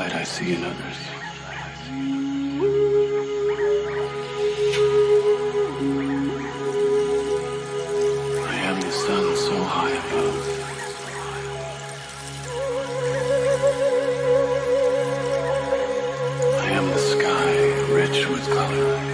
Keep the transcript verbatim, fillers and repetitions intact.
light I see in others. I am the sun so high above. I am the sky rich with color.